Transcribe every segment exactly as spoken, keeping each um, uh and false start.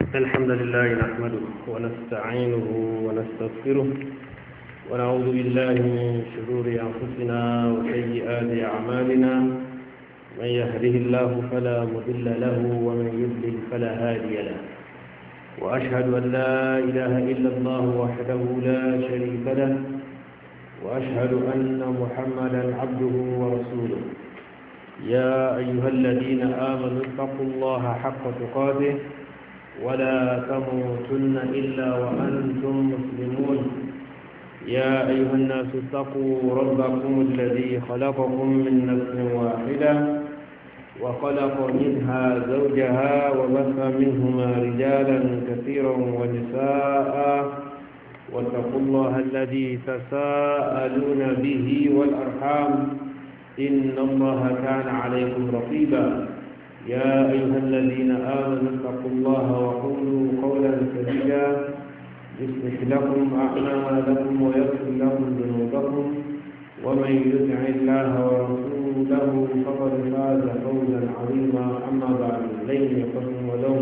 الحمد لله نحمده ونستعينه ونستغفره ونعوذ بالله من شرور أنفسنا وسيئات أعمالنا من يهده الله فلا مضل له ومن يضلل فلا هادي له وأشهد أن لا إله إلا الله وحده لا شريك له وأشهد أن محمدا عبده ورسوله يا أيها الذين آمنوا اتقوا الله حق تقاته ولا تموتن إلا وأنتم مسلمون يا أيها الناس اتقوا ربكم الذي خلقكم من نفس واحدة وخلق منها زوجها وبث منهما رجالا كثيرا ونساء واتقوا الله الذي تساءلون به والأرحام إن الله كان عليكم رقيبا يا أيها الذين آمنوا اتقوا الله وقولوا قولا سديدا يصلح لكم أعمالكم ويغفر لكم ذنوبكم ومن يطع الله ورسوله فقد فاز فوزا عظيما أما بعد لن يقسم ولهم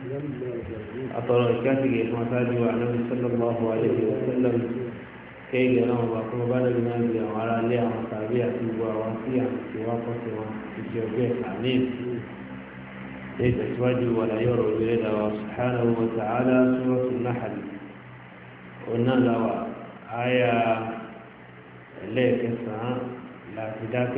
أطر الكاتب معتاد النبي صلى الله عليه وسلم كي يرون باكم بعد النبي وعلى عليه وصحبه ووصيه ووصيه وجوبه آمين يتسواج ولا يرى بلاد سبحانه وتعالى سورة النحل قلنا له آية لك الساعة لا تداك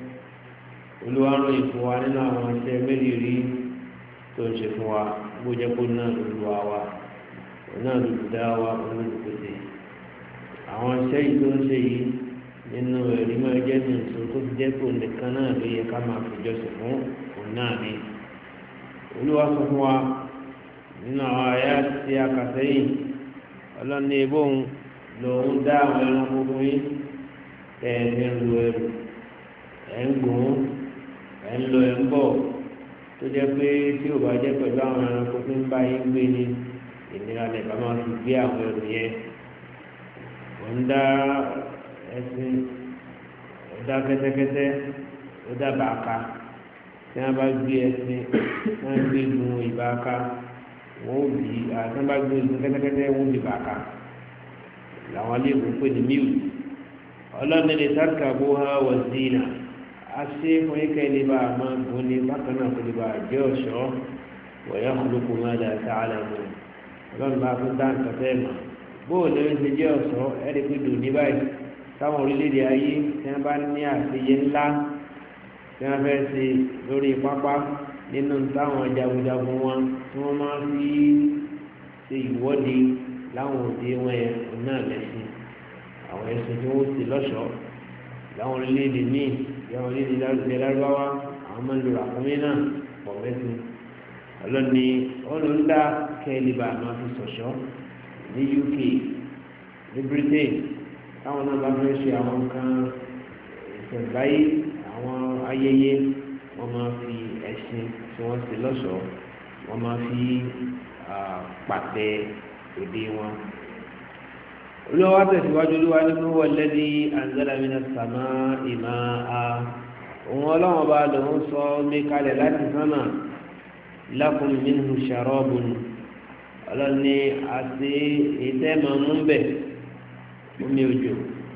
olùwárò ìfowó nínú àwọn iṣẹ́ mẹ́rìírí tó ń ṣe fún wa bó jẹ́ kó náà lòlùwà wa náà lòlùdá wa olùdókòtè àwọn iṣẹ́ yìí tó ń ṣe yìí nínú ẹ̀rí máa jẹ́ ní ìṣòro tó ti jẹ́ kó nìkan náà ló yẹ ká máa fi jọ́sìn fún òun náà ni olúwa sọ fún wa nínú àwọn àyà tí a kà sẹ́yìn ọlọ́ni ebóhùn lòun dá àwọn ẹranko fún yín ẹ̀ ẹ̀ ń lu ẹrù ẹ̀ ń gùn ẹ̀ ń lọ ẹ̀ ń bọ̀ tó jẹ́ pé tí ò bá jẹ́ pẹ̀lú àwọn ẹranko tó ń bá yín gbé ni ìnira lẹ̀ bá máa fi gbé àwọn ẹrù yẹn òun dá ẹṣin ó dá kẹ́tẹ́kẹ́tẹ́ ó dá bàákà tí wọ́n bá gbé ẹṣin wọ́n gbé gun ìbáka wọ́n ò bí àti wọ́n bá gbé gun kẹ́tẹ́kẹ́tẹ́ wọ́n bí bàáka làwọn aléèwò pè ní míù ọlọ́run lè sáré bó ha wọ̀ zina a ṣe fún ike lè bá a máa gùn ní bákan náà kò lè bá a jẹ́ ọ̀ṣọ́ wọ̀nyá kúlùkù máa dà sí àlàmù ọlọ́run bá fún dáǹkà fẹ́ mọ̀ bóòlù ló ń ṣe jẹ́ ọ̀ṣọ́ ẹ̀rí pé dùn ní báyìí táwọn orílẹ̀-èdè ayé tí wọ́n bá ní àṣeyẹ ńlá tí wọ́n fẹ́ ṣe lórí pápá nínú táwọn jagunjagun wọn tí wọ́n máa fi ṣe ìwọ́de láwọn òde wọn yẹn náà lẹ́sìn àwọn ẹ̀sìn tí wọ́n ṣe lọ́ṣọ̀ọ́ láwọn orílẹ̀-èdè míì láwọn orílẹ̀-èdè lárúbáwá àwọn máa ń lo ràkúnmí náà pọ̀ mẹ́sìn ọlọ́ni ọlọ́ńdà kẹ́líbà máa fi ṣọ̀ṣọ́ ní U K ní Britain táwọn náà bá fẹ́ ṣe àwọn nǹkan ìṣẹ̀ǹbáyé àwọn ayẹyẹ wọ́n máa fi ẹṣin tí wọ́n ṣe lọ́ṣọ̀ọ́ wọ́n máa fi pàtẹ òde wọn. olùwà tẹ̀síwájú olúwa nínú wọlẹ́dí anzala minas samaa'i maa'a òun ọlọ́wọ́n bá lòun sọ mí kalẹ̀ láti sánà lakum minhu sharabun ọlọ́ni àti ìtẹ́ máa mú bẹ̀ omi òjò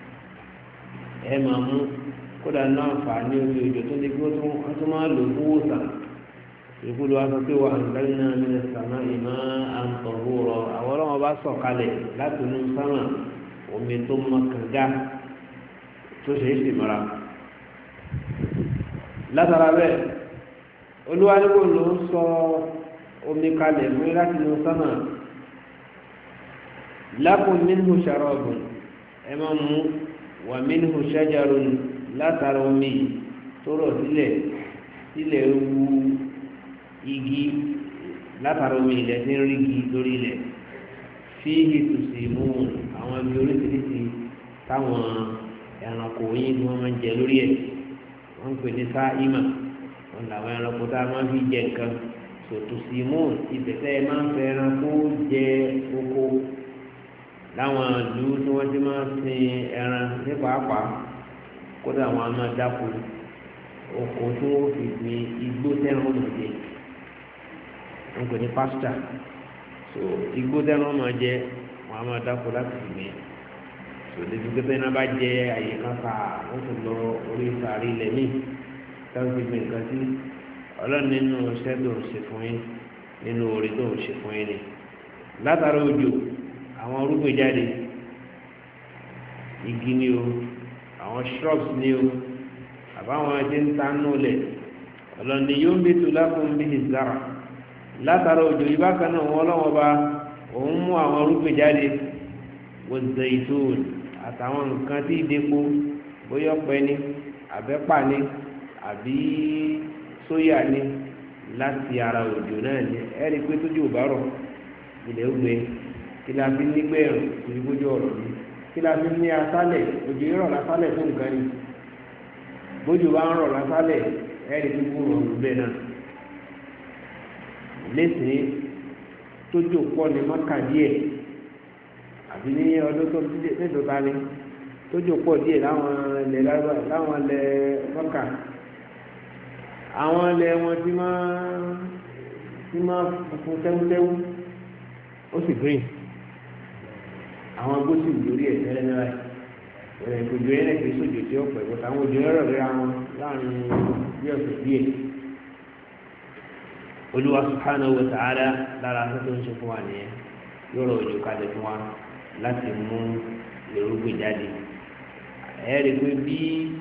ẹ máa mú kódà náà fà ní omi òjò tó ní kí wọ́n tún máa lò fún wòsàn ìkúlù wa sọ pé wà anzalna minas samaa'i maa'an tahura àwọn ọlọ́wọ́n bá sọ̀ kalẹ̀ láti inú sánmà omi tó mọ́ kànga tó ṣe é sì mọ́ra látara bẹ́ẹ̀ olúwa ní kò ló ń sọ omi kalẹ̀ fún láti inú sánmà lakum minhu sharabun ẹ máa mú wà minhu shajarun látara omi tó rọ̀ sílẹ̀ sílẹ̀ wu igi látara omi ilẹ̀ tí ń rí igi lórí ilẹ̀ fihi tusimun àwọn ibi oríṣiríṣi táwọn ẹranko yín ni wọ́n máa ń jẹ lórí ẹ̀ wọ́n ń pè ní sáímà wọn làwọn ẹranko tá a máa fi jẹ nǹkan so tusimun ìbẹ̀tẹ̀ máa ń fẹ́ ẹranko jẹ oko láwọn ìlú tí wọ́n ti máa ń sin ẹran ní pàápàá kódà àwọn a máa dáko oko tí wọ́n fi gbin igbó tẹ́ran ọ̀nà jẹ wọn kò ní pásítà so igbó tẹ́nu máa jẹ wọn a máa dáko láti fi gbé so débi pé tẹ́nu bá jẹ àyè kan fà wọ́n sì lọ orí sàárì ilẹ̀ míì táwọn fi gbé nǹkan sí ọlọ́run nínú iṣẹ́ tó ń ṣe fún yín nínú orí tó ń ṣe fún yín ni látara òjò àwọn orúgbìn jáde igi ni o àwọn shrubs ni o àbáwọn ẹtí ń ta nù lẹ̀ ọlọ́run ni yóò ń bí tu lákùn bí ìzára látara òjò yìí bákan náà wọn lọ́wọ́ bá òun mú àwọn orúgbìn jáde wọ́n zaitun àtàwọn nǹkan tí ìdẹ́po bóyá ọ̀pẹ ni àbẹ́pà ni àbí sóyà ni láti ara òjò náà ni ẹ̀rí pé tójú ò bá rọ̀ ilẹ̀ ó gbẹ kí la fi nígbẹ́ ẹ̀rùn torí bójú ọ̀rọ̀ ni kí la fi ní asálẹ̀ òjò yìí rọ̀ lásálẹ̀ fún nǹkan ni bójú bá ń rọ̀ lásálẹ̀ ẹ̀rí pé kó rọ̀ bẹ́ẹ̀ náà lẹ́sìn tójú pọ̀ ní mọ́kà díẹ̀ àbí ní ọdún tó nílò ta ni tójú pọ̀ díẹ̀ láwọn ilẹ̀ láwọn ilẹ̀ mọ́kà àwọn ilẹ̀ wọn ti máa ti máa funfun tẹ́wútẹ́wú ó sì green àwọn agbóṣì lórí ẹ̀ tẹ́lẹ̀ náà ẹ̀ ìkòjò yẹn lè fi sójú tí ó pẹ̀ bọ́tà àwọn òjò yẹn rọ̀ léra wọn láàrin bí ọ̀sẹ̀ díẹ̀ olúwa subhanahu wa ta'ala lára tó ń ṣe fún wa nìyẹn yóò rọ òjò kalẹ̀ fún wa láti mú èrògbè jáde ẹ rí i pé bí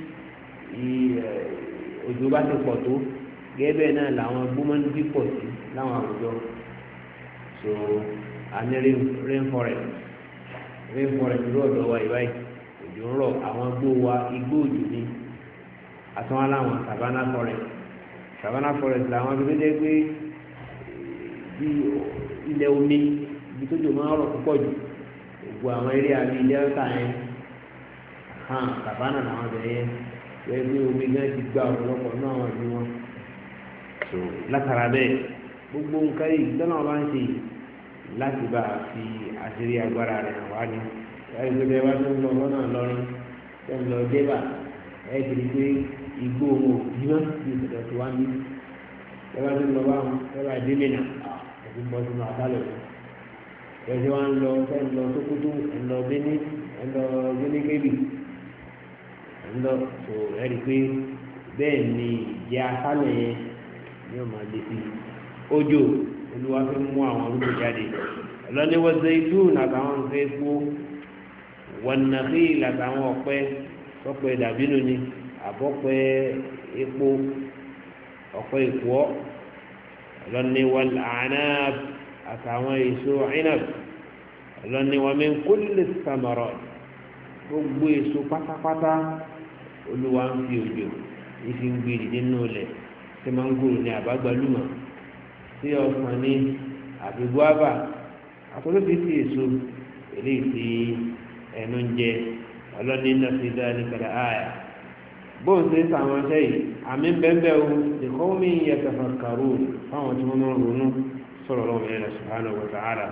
òjò bá ti pọ̀ tó gẹ́gẹ́ náà làwọn gbọ́mọ́ni bí pọ̀ sí láwọn àwùjọ so àní rain forest rain forest ló ọ̀dọ̀ wa ìbáyìí òjò ń rọ̀ àwọn gbó wa igbó òjò ni àtúnwá láwọn savannah forest savannah forest làwọn tó dédé pé bí ilẹ̀ omi ibi tó jò máa ń rọ̀ púpọ̀ jù gbogbo àwọn eré àbí delta yẹn hàn savannah làwọn bẹ̀rẹ̀ yẹn wọ́n gbé omi náà ti gba ọ̀pọ̀lọpọ̀ náà wọ́n ní wọn. so látara bẹ́ẹ̀ gbogbo nǹkan yìí tọ́nà bá ń ṣe láti bá a fi àṣírí agbára rẹ̀ hàn wá ní láti gbé bẹ́ẹ̀ wá tó ń lọ lọ́nà lọ́rin tó ń lọ débà ẹ̀ kiri pé igbó wọn ò bí mọ́ bí ìṣẹ̀lẹ̀ tó wá ní ẹ bá tó ń lọ bá wọn ẹ bá dé mìíràn ẹ̀sì ń bọ́ sínú àtàlẹ̀ wọn ẹ̀sì wọn lọ ẹ̀ ń lọ Sókótó ẹ̀ ń lọ Benin ẹ̀ ń lọ Benin Kebbi ẹ̀ ń lọ tó ẹ̀ rí pé bẹ́ẹ̀ ni ìjẹ́ àtàlẹ̀ yẹn ni wọ́n máa lé sí òjò olúwa fi mú àwọn orúkọ jáde ọlọ́ni wọ́n zaitun àtàwọn nǹkan epo wan nakhil àtàwọn ọ̀pẹ ọ̀pẹ dàbínú ni àbọ̀pẹ epo ọ̀pẹ ìkọ́ ọlọ́ni wal a'nab àtàwọn èso inab ọlọ́ni wa min kulli thamarat gbogbo èso pátápátá olúwa ń fi òjò ìfi ń gbèrè nínú ilẹ̀ tí mángòrò ní àbágbálùmọ̀ tí ọsàn ní àbí guava àtọ́lóbi sí èso eléyìí tí ẹnu ń jẹ ọlọ́ni náà fi dá ní kàdá àyà bóun ṣe ń sàwọn ọṣẹ yìí àmì bẹ́ẹ̀ o nìkan mi yatafakkaru fáwọn tí wọ́n máa ń ronú sọ̀rọ̀ lọ́wọ́ yẹn subhanahu wa ta'ala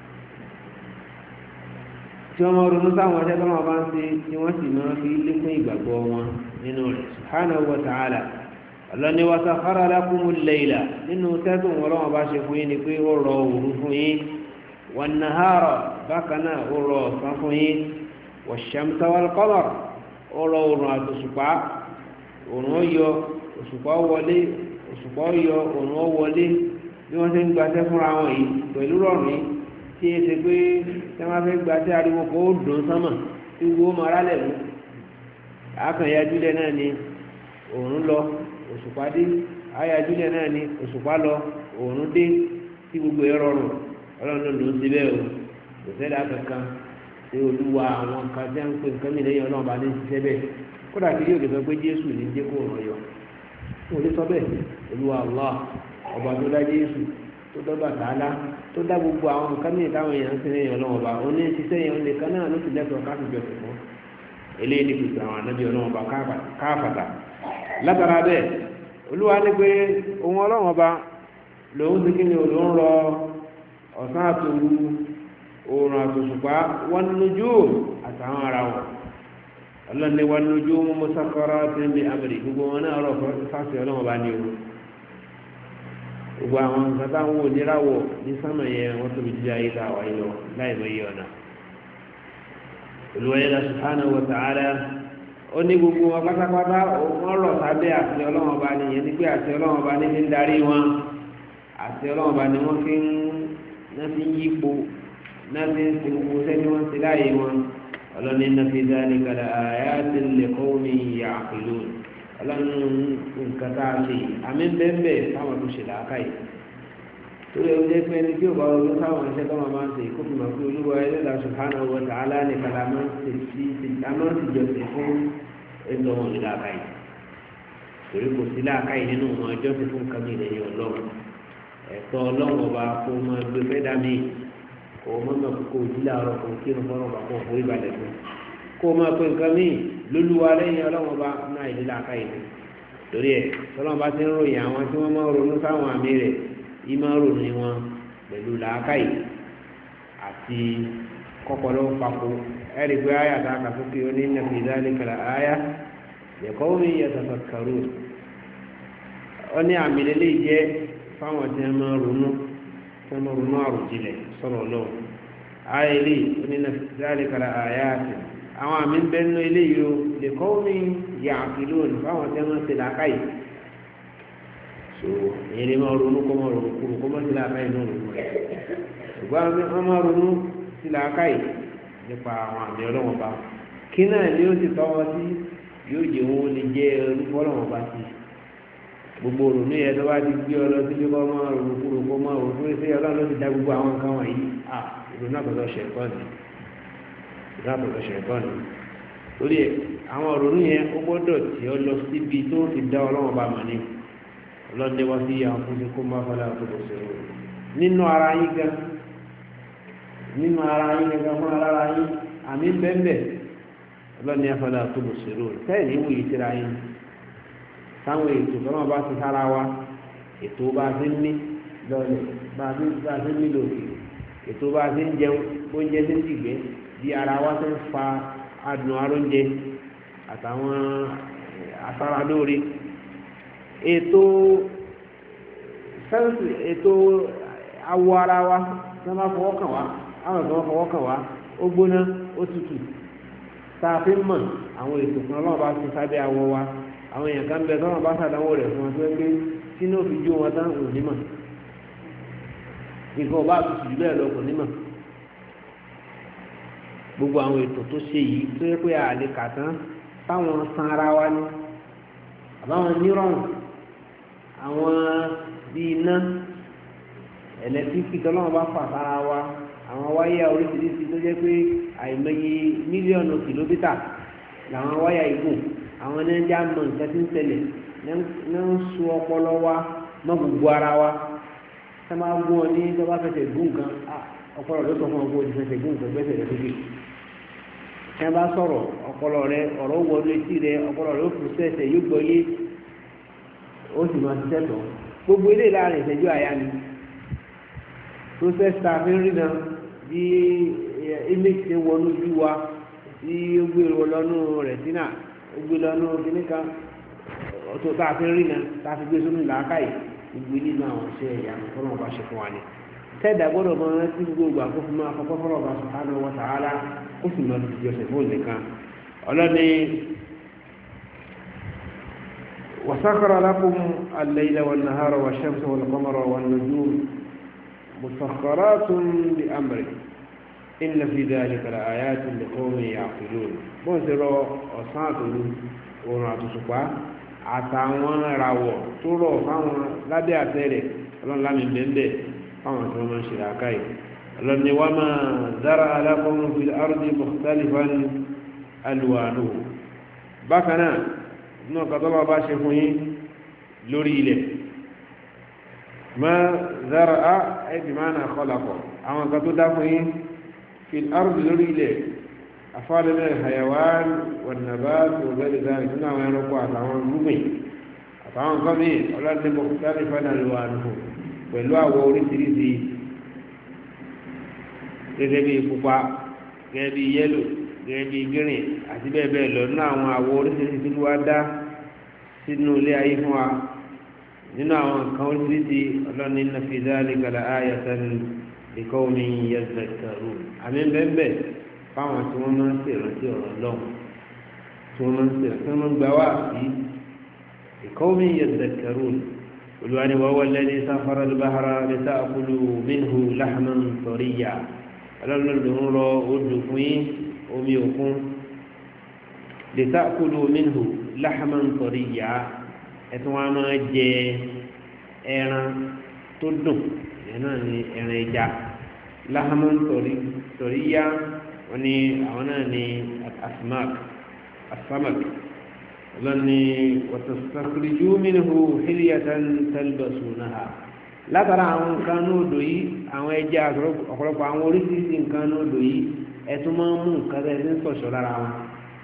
tí wọ́n máa ronú sáwọn ọṣẹ tó máa bá ń ṣe tí wọ́n sì máa fi lékún ìgbàgbọ́ wọn nínú rẹ̀ subhanahu wa ta'ala ọlọ́ni wa sakhara lakumul layla nínú tẹ́tùn wọn lọ́wọ́ bá ṣe fún yín ni pé ó rọ òru fún yín wan nahara bákan náà ó rọ ọ̀sán fún yín wash-shamsa wal-qamar ó rọ òrùn àtòṣùpá òrùn ó yọ òṣùpá wọlé òṣùpá ó yọ òrùn ó wọlé bí wọ́n ṣe ń gbaṣẹ́ fúnra wọn yìí pẹ̀lú rọrùn yìí tí e ṣe pé tí wọ́n fẹ́ gbaṣẹ́ ariwo kó dùn sánmà tí wo máa rálẹ̀ mú àkànyájúlẹ̀ náà ni òrùn lọ òṣùpá dé ayájúlẹ̀ náà ni òṣùpá lọ òrùn dé tí gbogbo ẹ rọrùn ọlọ́run ló ń ṣe bẹ́ẹ̀ o kò sẹ́dá kankan ṣé olúwa àwọn kan tí wọ́n ń pè nǹkan mìíràn lẹ́yìn ọlọ́run bá ní ṣiṣẹ́ bẹ́ẹ̀ kódà kí yóò lè sọ pé jésù ní jẹ́ kó ràn yọ kó lè sọ bẹ́ẹ̀ olúwa allah ọba tó dá jésù tó dọ́gba tààlà tó dá gbogbo àwọn nǹkan mìíràn táwọn èèyàn ń ṣe lẹ́yìn ọlọ́run ọba òní ṣiṣẹ́ yẹn nìkan náà ló ti lẹ́tọ̀ọ́ káfí jọ̀sìn fún eléyìí ní pípẹ́ àwọn anábì ọlọ́run ọba káfàtà látara bẹ́ẹ̀ olúwa ní pé ohun ọlọ́run ọba lòun ti kí ni òun rọ ọ̀sán àtòru oòrùn àtòṣùpá wan nujum àtàwọn ara wọn ọlọ́run ní wan nujum musakhkharatin bi amri gbogbo wọn náà rọ fásitì ọlọ́run ọba ní o gbogbo àwọn nǹkan táwọn wò níràwọ̀ ní sánmà yẹn wọ́n tóbi jíjá ayé tá a wáyé lọ láì mọ iye ọ̀nà. Olúwa subhanahu wa ta'ala ó ní gbogbo wọn pátápátá wọ́n rọ̀ sábẹ́ àti ọlọ́wọ́n bá ní yẹn nígbà àti ọlọ́wọ́n bá ní fi ń darí wọn àti ọlọ́wọ́n bá ní wọ́n fi ń náà fi ń yípo náà fi ń sin gbogbo sẹ́ni wọ́n ti láàyè wọn. ọlọ́ni inna fi dhalika la ayatin liqawmin ya'qilun. ọlọ́ni nǹkan tá a ṣe àmì bẹ́ẹ̀ táwọn tó ṣe làákàyè torí ẹ̀rọ jẹ́ pé ẹni tí ò bá ọdún táwọn iṣẹ́ tó máa ń ṣe kó fi mọ̀ pé Olúwa Ẹlẹ́dàá subhanahu wa ta'ala nìkan la máa ń ṣe sí a máa ń ṣèjọsìn fún ẹ̀dọ́ wọn ní làákàyè torí kò sí làákàyè nínú wọn ọjọ́ ti fún kàmí ìlẹ̀yìn ọlọ́run ẹ̀tọ́ ọlọ́run ọba kó máa gbé fẹ́ dá mi kó máa mọ̀ kó ojú láàárọ̀ kó kí ẹnu fọ́nrán ọba kó fún ìbàlẹ̀ fún kó máa pé nǹkan míì lólúwa lẹ́yìn ọlọ́run ọba náà ìdí làákàyè torí ẹ̀ tọ́lọ́run bá ti ń ròyìn àwọn tí wọ́n máa ronú sáwọn àmì rẹ̀ ìmọ̀rò ni wọn pẹ̀lú làákàyè àti kọ́kọ́lọ́ papò ẹ̀rí pé àyà tá a kà sókè ó ní inna fi dhalika la aya li qawmin yatafakkarun ó ní àmì lélẹ́ jẹ́ fáwọn tí wọ́n máa ronú tí wọ́n máa ronú àròjinlẹ̀ sọ̀rọ̀ lọ́wọ́ àyà ilé ó ní inna fi dhalika la ayatin àwọn àmì ń bẹ́ẹ̀ nínú eléyìí ó li qawmin ya'qilun fáwọn tí wọ́n máa ṣe làákàyè so èyí ni máa ronú kọ́ máa ronú kúrò kọ́ máa ti làákàyè náà ronú rẹ̀ ṣùgbọ́n wọ́n máa ronú sí làákàyè nípa àwọn àmì ọlọ́wọ́n bá kí náà ni ó ti tọ́wọ́ sí yóò jẹ́ owó lè jẹ́ orúkọ ọlọ́wọ́n bá sí gbogbo ronú yẹn tó bá ti gbé ọ lọ síbi kọ́ máa ronú kúrò kọ́ máa ronú kúrò sí ọlọ́run ló ti dá gbogbo àwọn nǹkan wọ̀nyí à ìrònú àtọ̀tọ̀ ṣẹ̀kọ́ ni ìrònú àtọ̀tọ̀ ṣẹ̀kọ́ ni torí àwọn ronú yẹn ó gbọ́dọ̀ tí ọ lọ síbi tó ti dá ọlọ́wọ́n bá mọ̀ ní ọlọ́dẹ wá sí àwọn fún kó má fọlá àkókò sọ̀rọ̀ nínú ara yín gan nínú ara yín gan fún ara yín àmì bẹ́ẹ̀ ọlọ́dẹ afọlá àkókò sọ̀rọ̀ sẹ́yìn ní wòye síra yín táwọn ètò tó náà bá ti sára wa ètò bá ti ń ní lọ́lẹ̀ bá ti bá ti ń ní lòkè ètò bá ti ń jẹun oúnjẹ ti ń dìgbẹ́ bí ara wa ti ń fa adùn aróúnjẹ àtàwọn asára lóore ètò sẹ́ǹsì ètò awọ ara wa tí wọ́n bá fọwọ́ kàn wá àwọn ìgbà wọn fọwọ́ kàn wá ó gbóná ó tutù tá a fi mọ̀ àwọn ètò kan ọlọ́run bá fi sábẹ́ awọ wa àwọn èèyàn kan bẹ tọ́lọ́run bá sàdánwò rẹ̀ fún wọn tó ń gbé tí ní ó fi jó wọn tán ò ní mọ̀ nǹkan ọba tutù jù bẹ́ẹ̀ lọ kò ní mọ̀ gbogbo àwọn ètò tó ṣe yìí tó yẹ pé àlè kà tán táwọn san ara wa ní àbáwọn nírọ̀rùn àwọn bíi iná ẹ̀lẹ́tíríkì tọ́lọ́wọ́n bá fà sára wa àwọn wáyà oríṣiríṣi tó jẹ́ pé àìmọye mílíọ̀nù kìlómítà làwọn wáyà igun àwọn ẹnẹ́jà mọ̀ nǹkan tí ń ṣẹlẹ̀ ní ń so ọpọlọ wa mọ́ gbogbo ara wa tá máa gún ọ ní tó bá fẹsẹ̀ gún nǹkan ọpọlọ ló sọ fún ọ pé o ti fẹsẹ̀ gún nǹkan gbẹ́sẹ̀ rẹ sókè ẹ bá sọ̀rọ̀ ọpọlọ rẹ ọ̀rọ̀ wọlé etí rẹ ọpọlọ rẹ ó fún sẹ́sẹ̀ yóò gbọ́ yé ó sì máa ṣiṣẹ́ tán gbogbo ilé láàrin ìṣẹ́jú àyà ni process ta fi ń rí náà bí image ṣe wọnú ojú wa tí ó gbé lọ́nù retina ó gbé lọ́nù kìnnìkà ọ̀tọ̀ tá a fi ń rí náà tá a fi gbé sómi làákàyè gbogbo ilé náà àwọn iṣẹ́ ẹ̀yà fọlọ́ ọba ṣe fún wa ni tẹ́ẹ̀dá gbọ́dọ̀ máa rántí gbogbo àgbà kó fi máa fọkọ́ fọlọ́ ọba subhanahu wa ta'ala ó sì máa fi ọ̀sẹ̀ fún nìkan ọlọ́ni وسخر لكم الليل والنهار والشمس والقمر والنجوم مسخرات بأمره إن في ذلك لآيات لقوم يعقلون بوزرو أصاتل ونعطسقا àtàwọn ìràwọ̀ tó rọ̀ fáwọn lábẹ́ àtẹ́rẹ̀ ọlọ́run lámì bẹ́ẹ̀ fáwọn tí wọ́n máa ń ṣe làákàyè ọlọ́run ni wa ma zara'a lakum fil ardi mukhtalifan alwanuhu bákan náà náà kàtọ́ bá ṣe fún yín lórí ilẹ̀ ma zara'a ay bi ma'na khalaqa àwọn kan tó dá fún yín fil ardi lórí ilẹ̀ afáàlẹ́ náà hayawan wan nabat wa ghayri dhalik nínú àwọn ẹranko àtàwọn gbúgbìn àtàwọn nǹkan míì ọlọ́dún ní mukhtalifan alwanuhu pẹ̀lú àwọ̀ oríṣiríṣi gẹ́gẹ́ bí pupa gẹ́gẹ́ bí yẹ́lò gẹ́gẹ́ bí green àti bẹ́ẹ̀ bẹ́ẹ̀ lọ nínú àwọn àwọ̀ oríṣiríṣi tí wọ́n dá sínú ilé ayé fún wa nínú àwọn nǹkan oríṣiríṣi ọlọ́ni inna fi dhalika la ayatan li qawmin yadhakkarun àmì bẹ́ẹ̀ fáwọn tí wọ́n máa ń ṣèrántí ọ̀rọ̀ lọ́wọ́ tí wọ́n máa ń ṣèrántí tí wọ́n máa ń gbà wá sí li qawmin yadhakkarun olùwàní wa huwa alladhi sakhkhara al-bahra lita'kulu minhu lahman tariyya ọlọ́run ló ń rọ odò fún yín omi òkun lita'kulu minhu lahman tariyya ẹ̀tún wa máa jẹ ẹran tó dùn ìyẹn náà ni ẹran ẹja lahman tariyya wọn ni àwọn náà ni asmak asamak lọ́ni wàtàsàkìrìjú minhu hilyatan talbasunaha látara àwọn nǹkan nóòdò yìí àwọn ẹja ọ̀pọ̀lọpọ̀ àwọn oríṣiríṣi nǹkan nóòdò yìí ẹ̀tún máa ń mú nǹkan tẹ́ ẹ ń sọ̀ṣọ́ lára wọn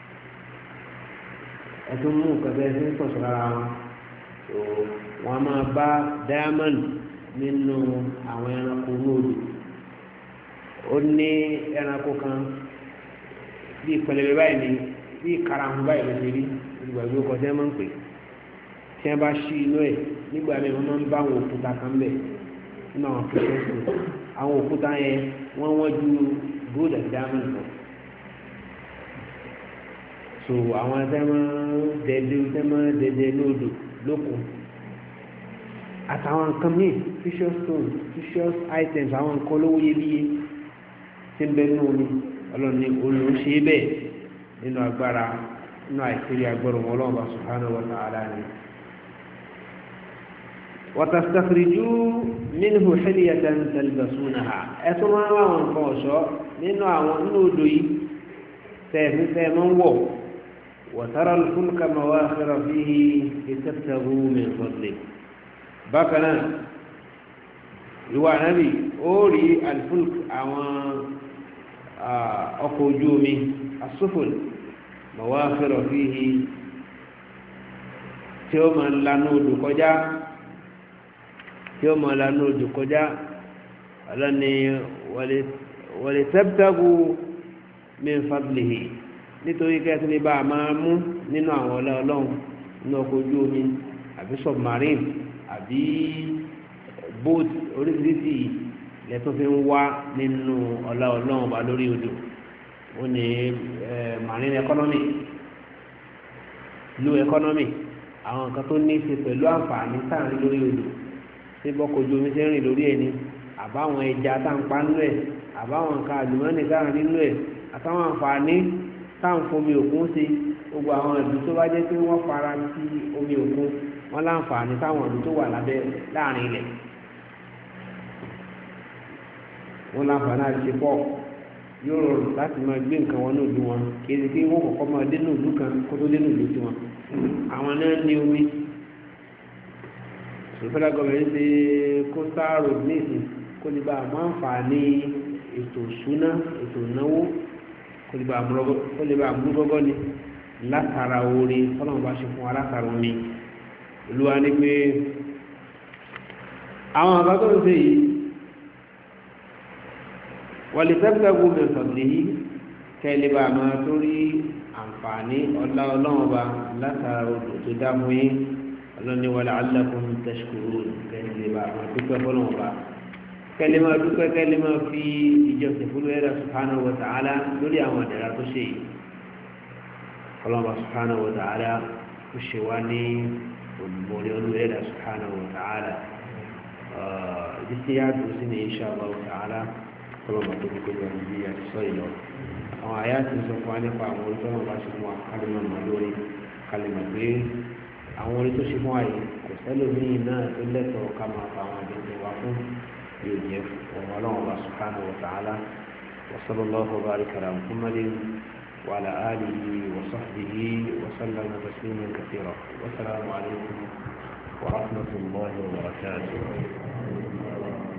ẹ̀tún mú nǹkan tẹ́ ẹ ń sọ̀ṣọ́ lára wọn tó wọn máa bá diamond nínú àwọn ẹranko nóòdò ó ní ẹranko kan bí pẹlẹbẹ báyìí ni bí karahun báyìí ló ṣe rí ìgbàgbé ọkọ tí wọn máa ń pè tí wọn bá ṣí inú ẹ nígbà míì wọn máa ń bá àwọn òkúta kan bẹ nínú àwọn pẹlẹsì àwọn òkúta yẹn wọn wọn ju gold and diamond lọ so àwọn ẹsẹ máa dẹdẹ ẹsẹ máa dẹdẹ lódò lókun àtàwọn nǹkan míì precious stones precious items àwọn nǹkan olówó iyebíye tí ń bẹ nínú omi ọlọ́ni olùṣe bẹ́ẹ̀ nínú agbára nínú àìsírí agbára wọn lọ́wọ́ subhanahu wa ta'ala ni. wa tastakhriju minhu hilyatan talbasunaha ẹ̀tún máa ń wá àwọn nǹkan ọ̀ṣọ́ nínú àwọn nínú odò yìí tẹ̀sí tẹ̀ máa ń wọ̀ wa tara al-fulka mawakhira fihi litabtaghu min fadlihi. bákan náà ìwà nábì ó rí al-fulk àwọn ọkọ̀ ojú omi asuful mawafiro fihi tí ó máa lanú odò kọjá tí ó máa lanú odò kọjá ọlọ́ni wọlé tabtagu min fadlihi nítorí kẹ́tìlẹ́ bá a máa mú nínú àwọn ọlá ọlọ́run nínú ọkọ̀ ojú omi àbí submarine àbí boat oríṣiríṣi lẹ́tọ́ fi ń wá nínú ọlá ọlọ́run ọba lórí odò ó ní marine economy blue economy àwọn nǹkan tó ní í ṣe pẹ̀lú àǹfààní sáàrin lórí odò tí bọ́kọ̀ ojú omi ṣe ń rìn lórí ẹni àbáwọn ẹja tá ń pa nínú ẹ̀ àbáwọn nǹkan àlùmọ́ọ́nì sáàrin nínú ẹ̀ àtàwọn àǹfààní táwọn fomi òkun ṣe gbogbo àwọn ìlú tó bá jẹ́ pé wọ́n fara sí omi òkun wọ́n láǹfààní táwọn ìlú tó wà lábẹ́ láàrin ilẹ̀ wọ́n láǹfààní àti ṣe pọ̀ yóò rọrùn láti máa gbé nǹkan wọn náà lù wọn kí ẹni pé wọ́n kọ́kọ́ máa dénú ìlú kan kó tó dénú ìlú tiwọn àwọn náà ní omi sọfẹ́lá gọ́ọ̀mẹ̀ntì ṣe coastal road ní ìsìn kó lè bá a máa ń fà ní ètò ìṣúná ètò ìnáwó kó lè bá a mú gọ́gọ́ ni látara oore fọlọ́n bá ṣe fún wa látara omi olúwa ní pé àwọn àgbà tó ń ṣe yìí wàlìtẹ́gbẹ̀gbù mẹ́fọ̀dé yìí kẹ́lẹ́ bá a máa tó rí àǹfààní ọlá ọlọ́run ọba látara odò tó dá mú yín ọlọ́ni wàlẹ̀ alákùn tẹ̀síkúrú kẹ́lẹ́ bá a máa dúpẹ́ fọlọ́run ọba kẹ́lẹ́ máa dúpẹ́ kẹ́lẹ́ máa fi ìjọsìn fúlù ẹ̀rọ subhanahu wa ta'ala lórí àwọn àdàrà tó ṣe yìí ọlọ́run subhanahu wa ta'ala ó ṣe wá ní olùmọ̀ọ́lẹ́ olùwẹ̀ ẹ̀rọ subhanahu wa ta'ala ìdí tí yá dùn sí ní insha Allah ta'ala kọlọ́mà tó kókó ní ọdún bíi àti sọ ìlọ àwọn àyà ti sọ fún wa nípa àwọn orí tó náà bá ṣe fún wa kálímà mọ́ lórí kálímà pé àwọn orí tó ṣe fún wa yìí kò sẹ́lòmíì náà tó lẹ́tọ̀ọ́ ká máa fa àwọn àgbẹ̀jẹ̀ wa fún yóò jẹ́ ọ̀rọ̀ ọlọ́run wa subhanahu wa ta'ala wa sallallahu wa baraka ala muhammadin wa ala alihi wa sahbihi wa sallama tasliman kathira wa assalamu alaykum wa rahmatullahi wa barakatuh.